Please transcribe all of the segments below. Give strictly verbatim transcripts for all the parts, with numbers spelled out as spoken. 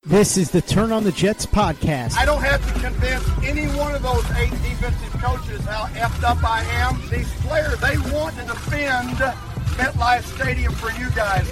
This is the Turn on the Jets podcast. I don't have to convince any one of those eight defensive coaches how effed up I am. These players, they want to defend MetLife Stadium for you guys.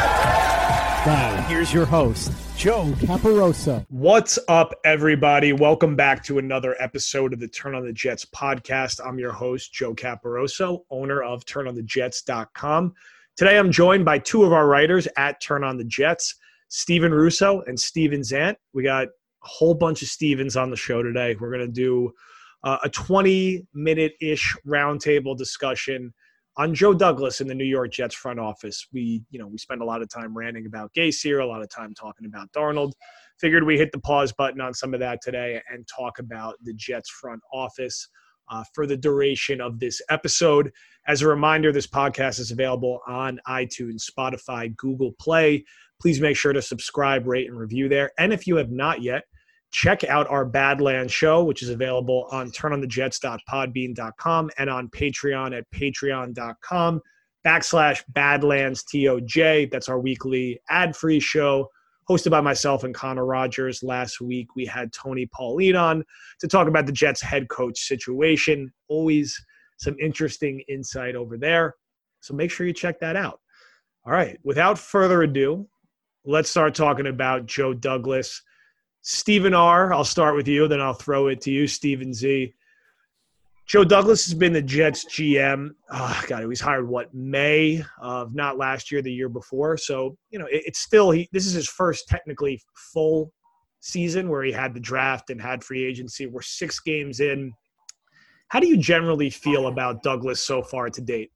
Now, here's your host, Joe Caparoso. What's up, everybody? Welcome back to another episode of the Turn on the Jets podcast. I'm your host, Joe Caparoso, owner of turn on the jets dot com. Today, I'm joined by two of our writers at Turn on the Jets, Steven Russo and Steven Zant. We got a whole bunch of Stevens on the show today. We're going to do uh, a twenty-minute-ish roundtable discussion on Joe Douglas in the New York Jets front office. We, you know, we spend a lot of time ranting about Gase here, a lot of time talking about Darnold. Figured we hit the pause button on some of that today and talk about the Jets front office uh, for the duration of this episode. As a reminder, this podcast is available on iTunes, Spotify, Google Play. Please make sure to subscribe, rate, and review there. And if you have not yet, check out our Badlands show, which is available on turn on the jets dot podbean dot com and on Patreon at patreon.com backslash Badlands T O J. That's our weekly ad-free show hosted by myself and Connor Rogers. Last week, we had Tony Pauline on to talk about the Jets head coach situation. Always some interesting insight over there. So make sure you check that out. All right, without further ado, let's start talking about Joe Douglas. Stephen R., I'll start with you, then I'll throw it to you, Stephen Z. Joe Douglas has been the Jets G M. Oh, God, he was hired, what, May of not last year, the year before. So, you know, it, it's still he, – this is his first technically full season where he had the draft and had free agency. We're six games in. How do you generally feel about Douglas so far to date?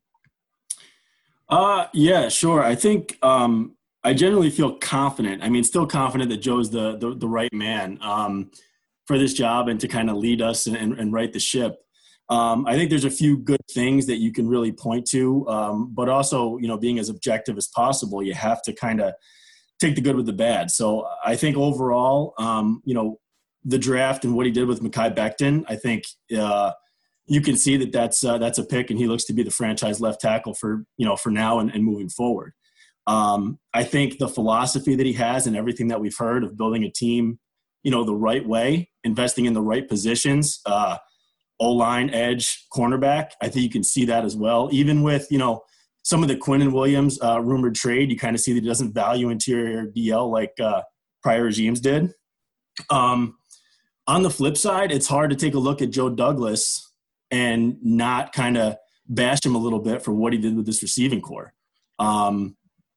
Uh, yeah, sure. I think um, – I generally feel confident. I mean, still confident that Joe's the the, the right man um, for this job and to kind of lead us and, and, and right the ship. Um, I think there's a few good things that you can really point to, um, but also, you know, being as objective as possible, you have to kind of take the good with the bad. So I think overall, um, you know, the draft and what he did with Mekhi Becton, I think uh, you can see that that's uh, that's a pick, and he looks to be the franchise left tackle for you know for now and, and moving forward. Um, I think the philosophy that he has and everything that we've heard of building a team, you know, the right way, investing in the right positions, uh, O-line, edge, cornerback, I think you can see that as well. Even with, you know, some of the Quinnen Williams uh, rumored trade, you kind of see that he doesn't value interior D L like uh, prior regimes did. Um, on the flip side, it's hard to take a look at Joe Douglas and not kind of bash him a little bit for what he did with this receiving core. Um,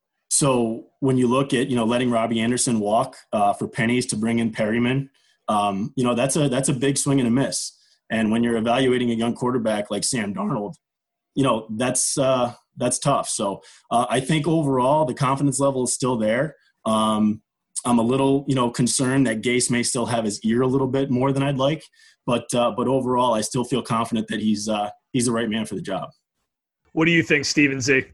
So when you look at, you know, letting Robbie Anderson walk uh, for pennies to bring in Perryman, um, you know, that's a that's a big swing and a miss. And when you're evaluating a young quarterback like Sam Darnold, you know, that's uh, that's tough. So uh, I think overall the confidence level is still there. Um, I'm a little, you know, concerned that Gase may still have his ear a little bit more than I'd like. But uh, but overall, I still feel confident that he's uh, he's the right man for the job. What do you think, Steven Z?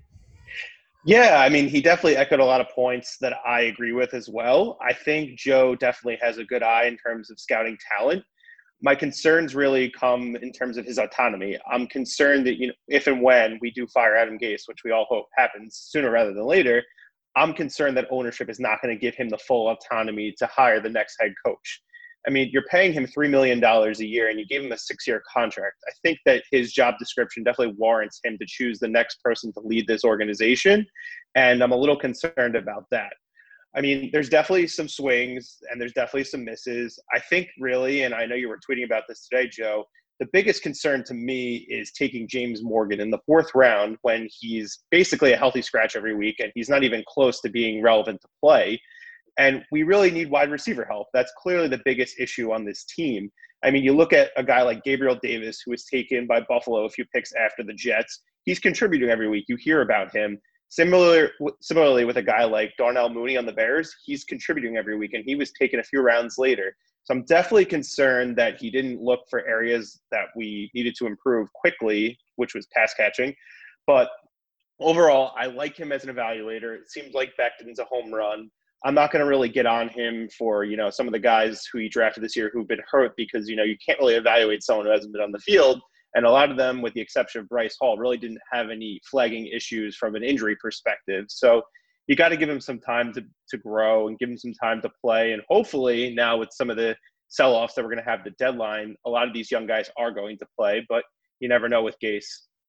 Yeah, I mean, he definitely echoed a lot of points that I agree with as well. I think Joe definitely has a good eye in terms of scouting talent. My concerns really come in terms of his autonomy. I'm concerned that, you know, if and when we do fire Adam Gase, which we all hope happens sooner rather than later, I'm concerned that ownership is not going to give him the full autonomy to hire the next head coach. I mean, you're paying him three million dollars a year and you gave him a six-year contract. I think that his job description definitely warrants him to choose the next person to lead this organization, and I'm a little concerned about that. I mean, there's definitely some swings and there's definitely some misses. I think really, and I know you were tweeting about this today, Joe, the biggest concern to me is taking James Morgan in the fourth round when he's basically a healthy scratch every week and he's not even close to being relevant to play. And we really need wide receiver help. That's clearly the biggest issue on this team. I mean, you look at a guy like Gabriel Davis, who was taken by Buffalo a few picks after the Jets. He's contributing every week. You hear about him. Similar, similarly, with a guy like Darnell Mooney on the Bears, he's contributing every week, and he was taken a few rounds later. So I'm definitely concerned that he didn't look for areas that we needed to improve quickly, which was pass catching. But overall, I like him as an evaluator. It seems like Becton's a home run. I'm not going to really get on him for, you know, some of the guys who he drafted this year who've been hurt because, you know, you can't really evaluate someone who hasn't been on the field. And a lot of them, with the exception of Bryce Hall, really didn't have any flagging issues from an injury perspective. So you got to give him some time to, to grow and give him some time to play. And hopefully now with some of the sell-offs that we're going to have at the deadline, a lot of these young guys are going to play, but you never know with Gase.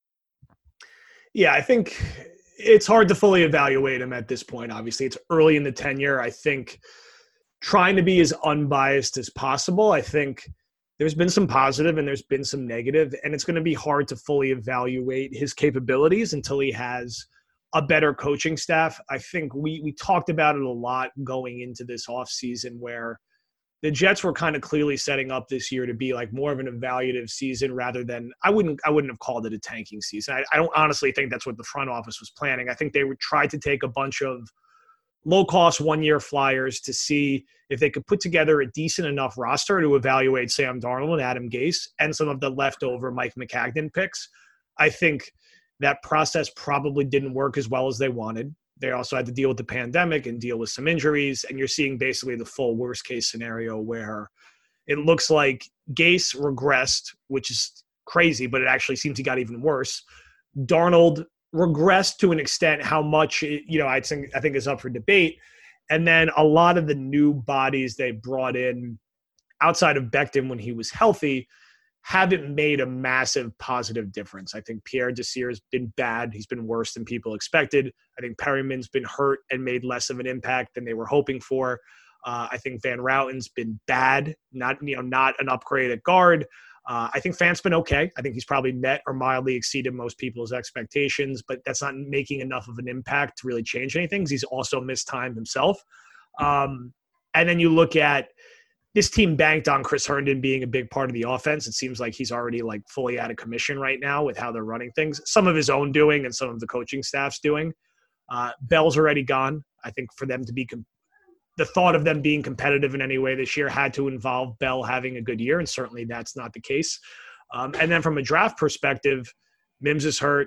Yeah, I think it's hard to fully evaluate him at this point. Obviously, it's early in the tenure. I think trying to be as unbiased as possible, I think there's been some positive and there's been some negative, and it's going to be hard to fully evaluate his capabilities until he has a better coaching staff. I think we we talked about it a lot going into this offseason, where the Jets were kind of clearly setting up this year to be like more of an evaluative season rather than I wouldn't I wouldn't have called it a tanking season. I, I don't honestly think that's what the front office was planning. I think they would try to take a bunch of low-cost one-year flyers to see if they could put together a decent enough roster to evaluate Sam Darnold and Adam Gase and some of the leftover Mike Maccagnan picks. I think that process probably didn't work as well as they wanted. They also had to deal with the pandemic and deal with some injuries, and you're seeing basically the full worst-case scenario where it looks like Gase regressed, which is crazy, but it actually seems he got even worse. Darnold regressed to an extent. How much, you know, I think I think is up for debate. And then a lot of the new bodies they brought in outside of Becton when he was healthy haven't made a massive positive difference. I think Pierre Desir has been bad. He's been worse than people expected. I think Perryman's been hurt and made less of an impact than they were hoping for. Uh, I think Van Routen's been bad, not you know not an upgrade at guard. Uh, I think Fant's been okay. I think he's probably met or mildly exceeded most people's expectations, but that's not making enough of an impact to really change anything. He's also missed time himself. Um, and then you look at this team banked on Chris Herndon being a big part of the offense. It seems like he's already like fully out of commission right now with how they're running things. Some of his own doing and some of the coaching staff's doing. Uh, Bell's already gone. I think for them to be com- the thought of them being competitive in any way this year had to involve Bell having a good year, and certainly that's not the case. Um, and then from a draft perspective, Mims is hurt.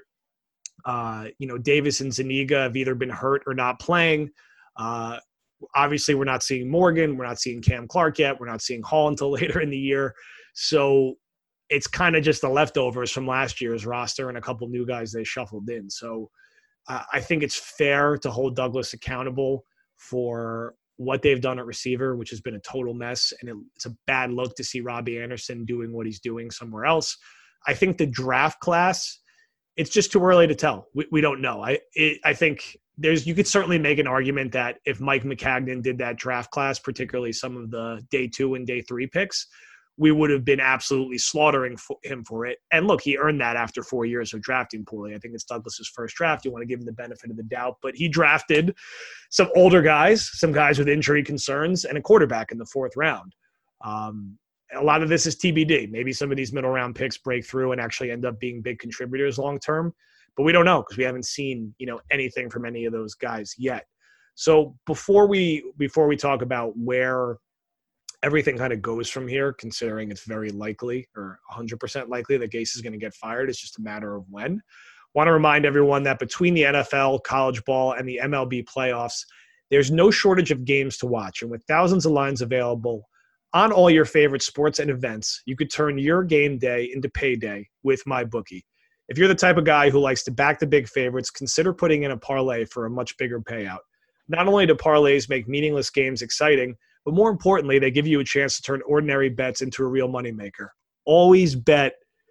Uh, you know, Davis and Zuniga have either been hurt or not playing. Uh, Obviously, we're not seeing Morgan. We're not seeing Cam Clark yet. We're not seeing Hall until later in the year. So it's kind of just the leftovers from last year's roster and a couple new guys they shuffled in. So uh, I think it's fair to hold Douglas accountable for what they've done at receiver, which has been a total mess. And it, it's a bad look to see Robbie Anderson doing what he's doing somewhere else. I think the draft class, it's just too early to tell. We, we don't know. I it, I think – There's, you could certainly make an argument that if Mike Maccagnan did that draft class, particularly some of the day two and day three picks, we would have been absolutely slaughtering for him for it. And look, he earned that after four years of drafting poorly. I think it's Douglas's first draft. You want to give him the benefit of the doubt, but he drafted some older guys, some guys with injury concerns, and a quarterback in the fourth round. Um, a lot of this is T B D. Maybe some of these middle round picks break through and actually end up being big contributors long term. But we don't know because we haven't seen, you know, anything from any of those guys yet. So before we before we talk about where everything kind of goes from here, considering it's very likely or one hundred percent likely that Gase is going to get fired, it's just a matter of when. I want to remind everyone that between the N F L, college ball, and the M L B playoffs, there's no shortage of games to watch. And with thousands of lines available on all your favorite sports and events, you could turn your game day into payday with MyBookie. If you're the type of guy who likes to back the big favorites, consider putting in a parlay for a much bigger payout. Not only do parlays make meaningless games exciting, but more importantly, they give you a chance to turn ordinary bets into a real moneymaker. Always bet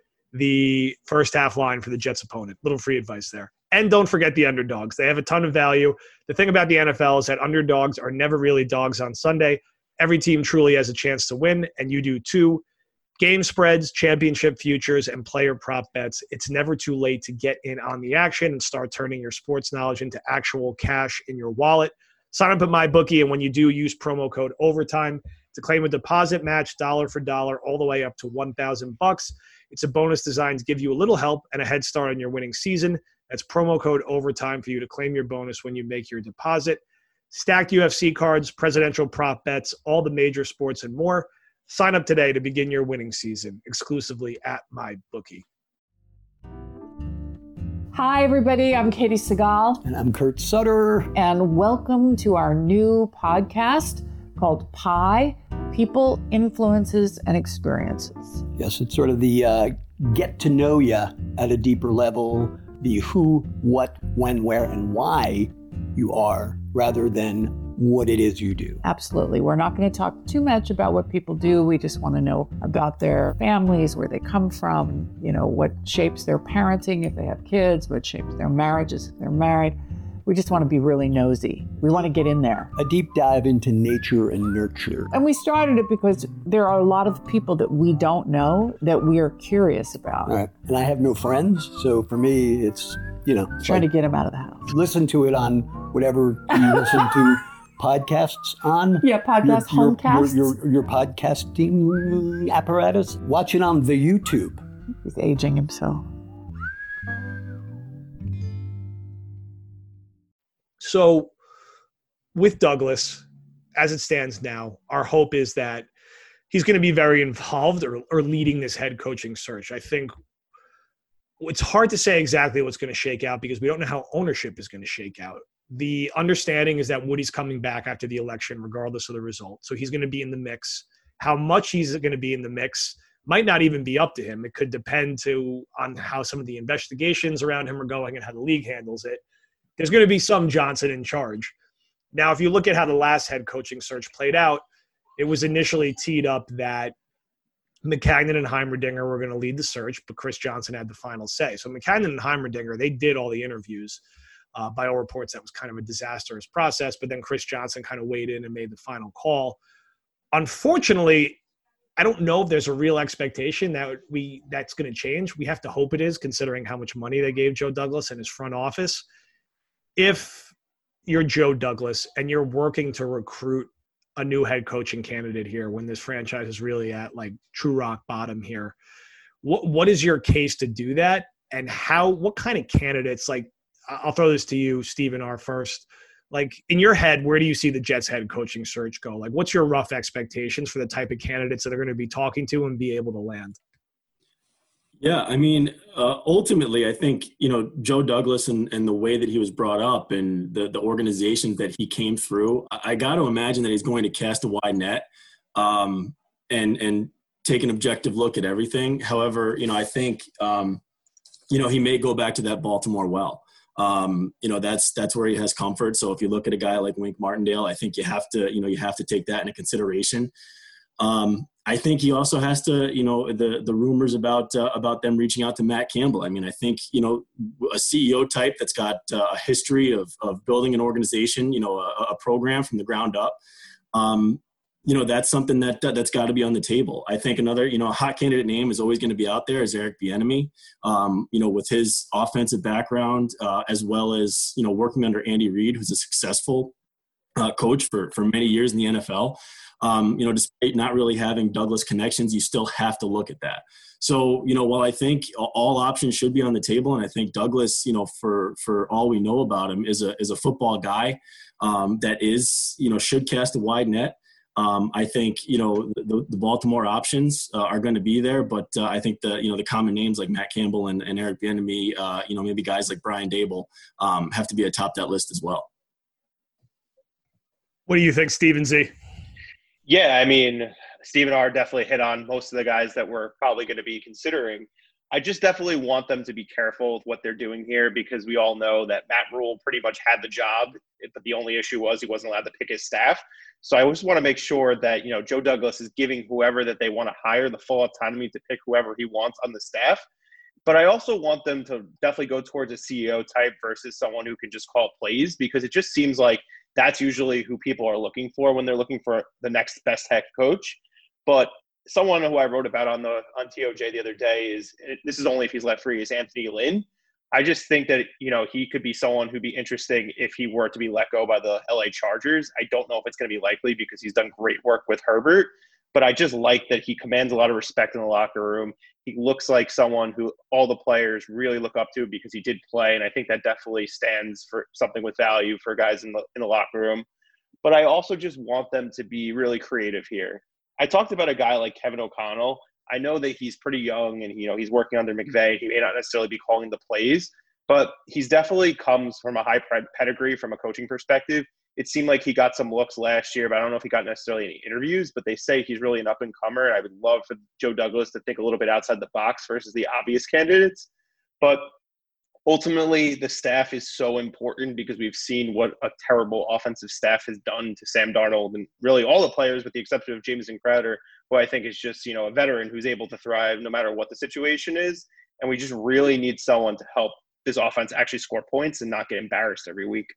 the first half line for the Jets opponent. Little free advice there. And don't forget the underdogs. They have a ton of value. The thing about the N F L is that underdogs are never really dogs on Sunday. Every team truly has a chance to win, and you do too. Game spreads, championship futures, and player prop bets. It's never too late to get in on the action and start turning your sports knowledge into actual cash in your wallet. Sign up at MyBookie, and when you do, use promo code OVERTIME to claim a deposit match dollar for dollar all the way up to one thousand bucks. It's a bonus designed to give you a little help and a head start on your winning season. That's promo code OVERTIME for you to claim your bonus when you make your deposit. Stacked U F C cards, presidential prop bets, all the major sports, and more. Sign up today to begin your winning season exclusively at MyBookie. Hi, everybody. I'm Katie Segal. And I'm Kurt Sutter. And welcome to our new podcast called Pi, People, Influences, and Experiences. Yes, it's sort of the uh, get to know you at a deeper level, the who, what, when, where, and why you are rather than what it is you do. Absolutely. We're not going to talk too much about what people do. We just want to know about their families, where they come from, you know, what shapes their parenting if they have kids, what shapes their marriages if they're married. We just want to be really nosy. We want to get in there. A deep dive into nature and nurture. And we started it because there are a lot of people that we don't know that we are curious about. Right. And I have no friends, so for me, it's, you know. Trying like, to get them out of the house. Listen to it on whatever you listen to podcasts on. Yeah, podcast, your, your, homecasts. Your, your, your podcasting apparatus. Watch it on the YouTube. He's aging himself. So with Douglas, as it stands now, our hope is that he's going to be very involved or, or leading this head coaching search. I think it's hard to say exactly what's going to shake out because we don't know how ownership is going to shake out. The understanding is that Woody's coming back after the election, regardless of the result. So he's going to be in the mix. How much he's going to be in the mix might not even be up to him. It could depend to on how some of the investigations around him are going and how the league handles it. There's going to be some Johnson in charge. Now, if you look at how the last head coaching search played out, it was initially teed up that Maccagnan and Heimerdinger were going to lead the search, but Chris Johnson had the final say. So Maccagnan and Heimerdinger, they did all the interviews. Uh, by all reports, that was kind of a disastrous process, but then Chris Johnson kind of weighed in and made the final call. Unfortunately, I don't know if there's a real expectation that we that's going to change. We have to hope it is, considering how much money they gave Joe Douglas and his front office. If you're Joe Douglas and you're working to recruit a new head coaching candidate here when this franchise is really at like true rock bottom here, what what is your case to do that? And how, what kind of candidates, like, I'll throw this to you, Stephen R. first. Like, in your head, where do you see the Jets head coaching search go? Like, what's your rough expectations for the type of candidates that are going to be talking to and be able to land? Yeah, I mean, uh, ultimately, I think, you know, Joe Douglas and, and the way that he was brought up and the, the organizations that he came through, I, I got to imagine that he's going to cast a wide net um, and and take an objective look at everything. However, you know, I think, um, you know, he may go back to that Baltimore well. Um, you know, that's that's where he has comfort. So if you look at a guy like Wink Martindale, I think you have to, you know, you have to take that into consideration. Um, I think he also has to, you know, the the rumors about uh, about them reaching out to Matt Campbell. I mean, I think, you know, a C E O type that's got uh, a history of of building an organization, you know, a, a program from the ground up. Um, you know, that's something that uh, that's got to be on the table. I think another, you know, a hot candidate name is always going to be out there is Eric Bieniemy. Um, you know, with his offensive background uh, as well as, you know, working under Andy Reid, who's a successful uh, coach for for many years in the N F L. Um, you know, despite not really having Douglas connections, you still have to look at that. So, you know, while I think all options should be on the table, and I think Douglas, you know, for for all we know about him, is a is a football guy um, that is, you know, should cast a wide net. Um, I think, you know, the, the Baltimore options uh, are going to be there, but uh, I think the, you know, the common names like Matt Campbell and, and Eric Bieniemy, uh, you know, maybe guys like Brian Daboll um, have to be atop that list as well. What do you think, Stephen Z? Yeah, I mean, Stephen R. definitely hit on most of the guys that we're probably going to be considering. I just definitely want them to be careful with what they're doing here because we all know that Matt Rule pretty much had the job, but the only issue was he wasn't allowed to pick his staff. So I just want to make sure that, you know, Joe Douglas is giving whoever that they want to hire the full autonomy to pick whoever he wants on the staff. But I also want them to definitely go towards a C E O type versus someone who can just call plays because it just seems like that's usually who people are looking for when they're looking for the next best head coach. But someone who I wrote about on the on T O J the other day is, this is only if he's let free, is Anthony Lynn. I just think that, you know, he could be someone who'd be interesting if he were to be let go by the L A Chargers. I don't know if it's going to be likely because he's done great work with Herbert, but I just like that he commands a lot of respect in the locker room. He looks like someone who all the players really look up to because he did play, and I think that definitely stands for something with value for guys in the in the locker room. But I also just want them to be really creative here. I talked about a guy like Kevin O'Connell. I know that he's pretty young and, you know, he's working under McVay. He may not necessarily be calling the plays, but he's definitely comes from a high pedigree from a coaching perspective. It seemed like he got some looks last year, but I don't know if he got necessarily any interviews, but they say he's really an up-and-comer, and I would love for Joe Douglas to think a little bit outside the box versus the obvious candidates. But ultimately the staff is so important because we've seen what a terrible offensive staff has done to Sam Darnold and really all the players with the exception of Jamison Crowder, who I think is just, you know, a veteran who's able to thrive no matter what the situation is. And we just really need someone to help this offense actually score points and not get embarrassed every week.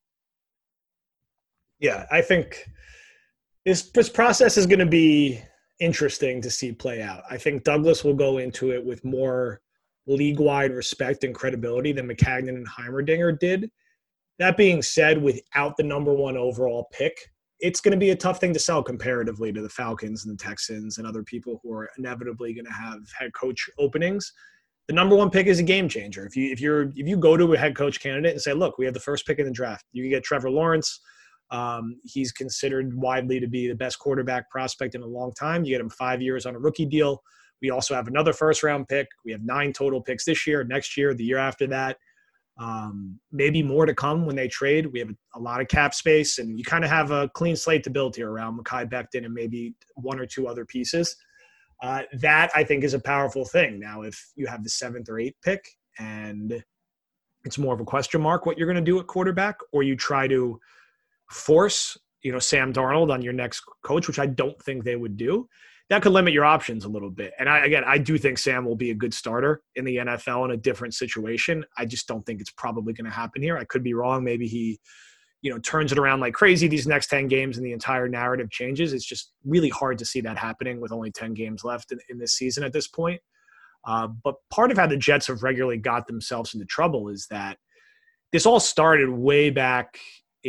Yeah, I think this, this process is going to be interesting to see play out. I think Douglas will go into it with more league-wide respect and credibility than Maccagnan and Heimerdinger did. That being said, without the number one overall pick, it's going to be a tough thing to sell comparatively to the Falcons and the Texans and other people who are inevitably going to have head coach openings. The number one pick is a game changer. If you if you're if you go to a head coach candidate and say, look, we have the first pick in the draft, you can get Trevor Lawrence. Um, he's considered widely to be the best quarterback prospect in a long time. You get him five years on a rookie deal. We also have another first round pick. We have nine total picks this year, next year, the year after that. Um, maybe more to come when they trade. We have a, a lot of cap space, and you kind of have a clean slate to build here around Mekhi Becton and maybe one or two other pieces. Uh, that, I think, is a powerful thing. Now, if you have the seventh or eighth pick and it's more of a question mark what you're going to do at quarterback, or you try to force, you know, Sam Darnold on your next coach, which I don't think they would do, that could limit your options a little bit. And I, again, I do think Sam will be a good starter in the N F L in a different situation. I just don't think it's probably going to happen here. I could be wrong. Maybe he, you know, turns it around like crazy these next ten games and the entire narrative changes. It's just really hard to see that happening with only ten games left in, in this season at this point. Uh, but part of how the Jets have regularly got themselves into trouble is that this all started way back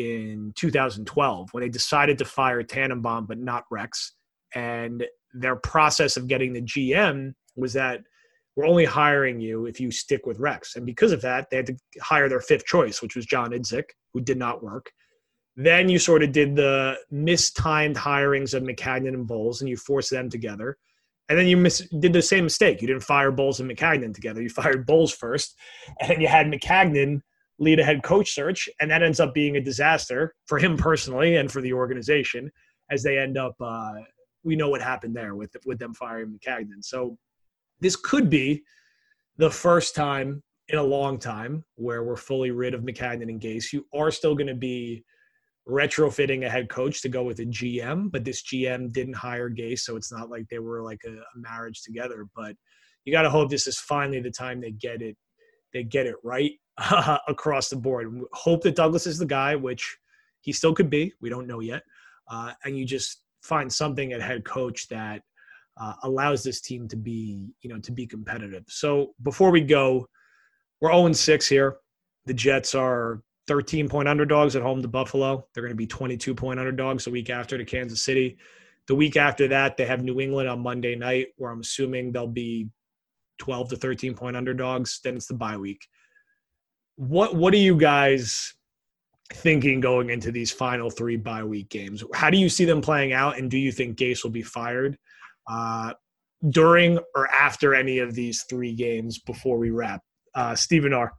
in two thousand twelve when they decided to fire Tannenbaum but not Rex. And their process of getting the G M was that we're only hiring you if you stick with Rex. And because of that, they had to hire their fifth choice, which was John Idzik, who did not work. Then you sort of did the mistimed hirings of Maccagnan and Bowles, and you forced them together. And then you mis- did the same mistake. You didn't fire Bowles and Maccagnan together. You fired Bowles first, and then you had Maccagnan lead a head coach search, and that ends up being a disaster for him personally and for the organization as they end up uh, – we know what happened there with with them firing Maccagnan. So this could be the first time in a long time where we're fully rid of Maccagnan and Gase. You are still going to be retrofitting a head coach to go with a G M, but this G M didn't hire Gase, so it's not like they were like a, a marriage together. But you got to hope this is finally the time they get it they get it right uh, across the board. Hope that Douglas is the guy, which he still could be. We don't know yet. Uh, and you just find something at head coach that uh, allows this team to be, you know, to be competitive. So before we go, we're oh and six here. The Jets are thirteen-point underdogs at home to Buffalo. They're going to be twenty-two-point underdogs the week after to Kansas City. The week after that, they have New England on Monday night, where I'm assuming they'll be twelve to thirteen-point underdogs. Then it's the bye week. What What are you guys thinking going into these final three bye week games? How do you see them playing out, and do you think Gase will be fired uh, during or after any of these three games before we wrap? Uh, Stephen R.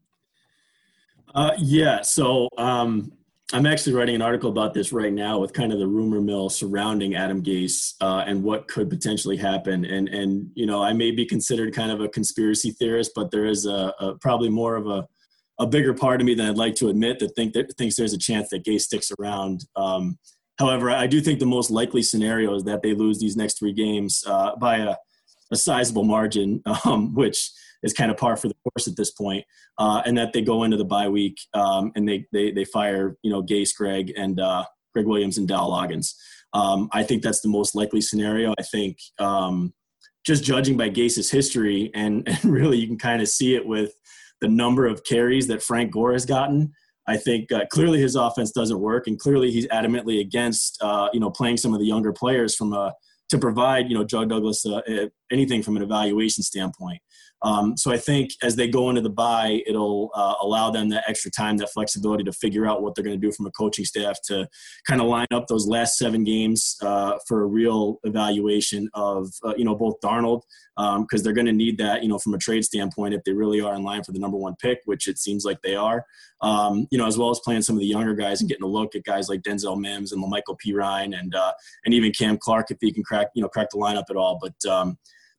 Uh, yeah, so um, I'm actually writing an article about this right now with kind of the rumor mill surrounding Adam Gase uh, and what could potentially happen. And, and you know, I may be considered kind of a conspiracy theorist, but there is a, a probably more of a a bigger part of me than I'd like to admit that think that thinks there's a chance that Gase sticks around. Um, however, I do think the most likely scenario is that they lose these next three games uh, by a, a sizable margin, um, which is kind of par for the course at this point, uh, and that they go into the bye week um, and they, they they fire, you know, Gase, Greg, and uh, Greg Williams and Dowell Loggins. Um, I think that's the most likely scenario. I think um, just judging by Gase's history, and, and really you can kind of see it with the number of carries that Frank Gore has gotten. I think uh, clearly his offense doesn't work, and clearly he's adamantly against, uh, you know, playing some of the younger players from a to provide, you know, Joe Douglas uh, anything from an evaluation standpoint. Um, so I think as they go into the bye, it'll uh, allow them that extra time, that flexibility to figure out what they're going to do from a coaching staff to kind of line up those last seven games uh, for a real evaluation of, uh, you know, both Darnold, because um, they're going to need that, you know, from a trade standpoint if they really are in line for the number one pick, which it seems like they are, um, you know, as well as playing some of the younger guys and getting a look at guys like Denzel Mims and LaMichael Pirine and uh, and even Cam Clark if he can crack, you know, crack the lineup at all. But um,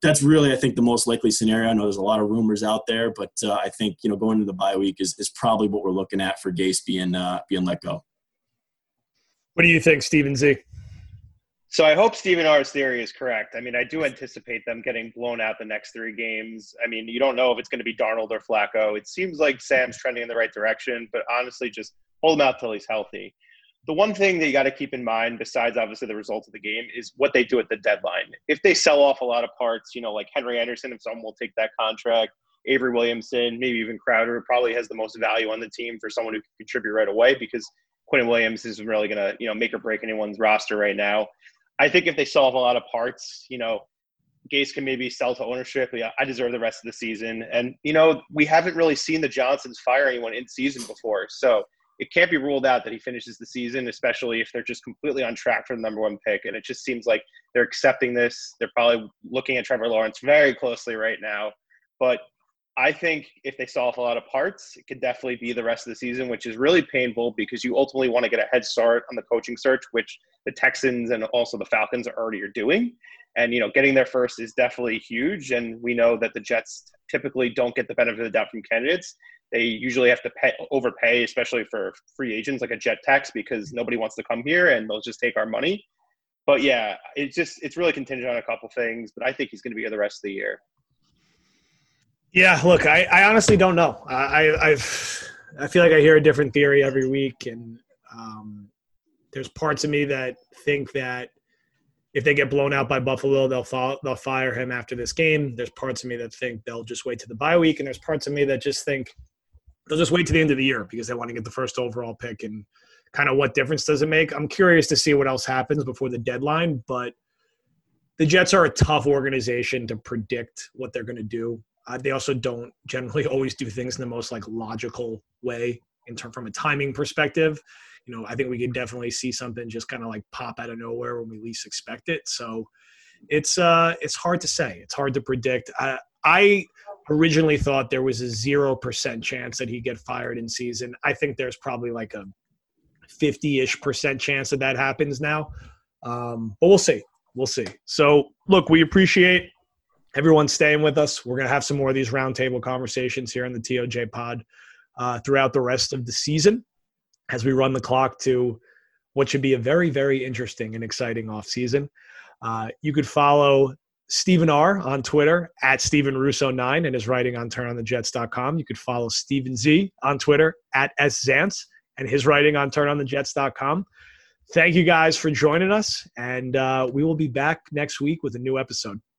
that's really, I think, the most likely scenario. I know there's a lot of rumors out there, but uh, I think, you know, going into the bye week is, is probably what we're looking at for Gase being uh, being let go. What do you think, Stephen Z? So I hope Stephen R's theory is correct. I mean, I do anticipate them getting blown out the next three games. I mean, you don't know if it's going to be Darnold or Flacco. It seems like Sam's trending in the right direction, but honestly, just hold him out till he's healthy. The one thing that you got to keep in mind, besides obviously the results of the game, is what they do at the deadline. If they sell off a lot of parts, you know, like Henry Anderson, if someone will take that contract, Avery Williamson, maybe even Crowder, probably has the most value on the team for someone who can contribute right away, because Quentin Williams isn't really going to, you know, make or break anyone's roster right now. I think if they sell off a lot of parts, you know, Gase can maybe sell to ownership. Yeah, I deserve the rest of the season. And, you know, we haven't really seen the Johnsons fire anyone in season before. So it can't be ruled out that he finishes the season, especially if they're just completely on track for the number one pick. And it just seems like they're accepting this. They're probably looking at Trevor Lawrence very closely right now. But I think if they sell off a lot of parts, it could definitely be the rest of the season, which is really painful because you ultimately want to get a head start on the coaching search, which the Texans and also the Falcons already are doing. And, you know, getting there first is definitely huge. And we know that the Jets typically don't get the benefit of the doubt from candidates. They usually have to pay, overpay, especially for free agents like a jet tax, because nobody wants to come here and they'll just take our money. But yeah, it's just, it's really contingent on a couple things, but I think he's going to be here the rest of the year. Yeah, look, I, I honestly don't know. I, I've I feel like I hear a different theory every week, and um, there's parts of me that think that if they get blown out by Buffalo, they'll fall, they'll fire him after this game. There's parts of me that think they'll just wait to the bye week, and there's parts of me that just think they'll just wait to the end of the year because they want to get the first overall pick. And kind of what difference does it make? I'm curious to see what else happens before the deadline, but the Jets are a tough organization to predict what they're going to do. Uh, they also don't generally always do things in the most like logical way in term from a timing perspective. You know, I think we could definitely see something just kind of like pop out of nowhere when we least expect it. So it's uh, it's hard to say. It's hard to predict. I, I originally thought there was a zero percent chance that he'd get fired in season. I think there's probably like a fifty-ish percent chance that that happens now. Um, but we'll see. We'll see. So, look, we appreciate everyone staying with us. We're going to have some more of these roundtable conversations here on the T O J pod uh, throughout the rest of the season as we run the clock to what should be a very, very interesting and exciting offseason. Uh, you could follow Stephen R. on Twitter at Stephen Russo nine and his writing on turn on the jets dot com. You could follow Stephen Z on Twitter at S Zantz and his writing on turn on the jets dot com. Thank you guys for joining us, and uh, we will be back next week with a new episode.